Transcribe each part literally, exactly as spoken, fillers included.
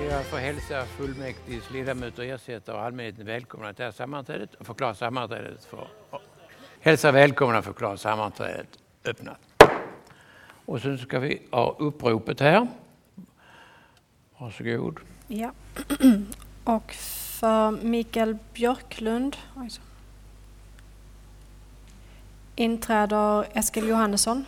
Jag får hälsa fullmäktiges ledamöter, ersättare och allmänheten välkomna till det här sammanträdet och förklara sammanträdet för hälsa välkomna och förklara sammanträdet öppnat. Och sen ska vi ha uppropet här. Varsågod. Ja. Och för Mikael Björklund inträder Eskil Johannesson.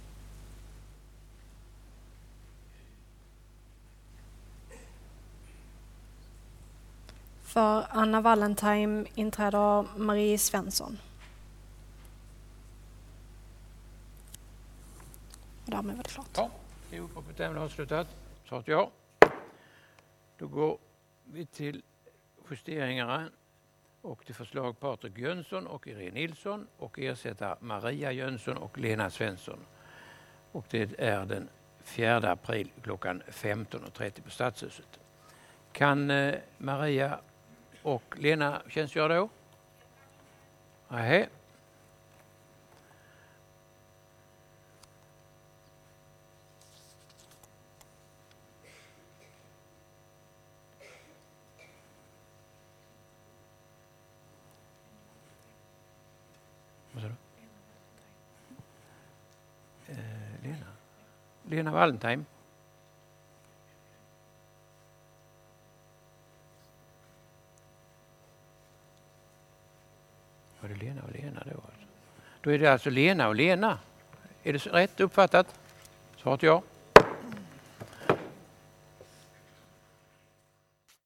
För Anna Valentine inträder Marie Svensson. Och därmed var det klart. Ja, det är uppropet även avslutat. Så att ja. Då går vi till justeringarna och till förslag Patrik Jönsson och Irene Nilsson och ersätta Maria Jönsson och Lena Svensson. Och det är den fjärde april klockan femton och trettio på Stadshuset. Kan eh, Maria och Lena tjänstgöra då? Nej. Vad sa du? Eh, Lena. Lena Valentine. Var det Lena och Lena då? Alltså? Då är det alltså Lena och Lena. Är det rätt uppfattat? Svarat ja.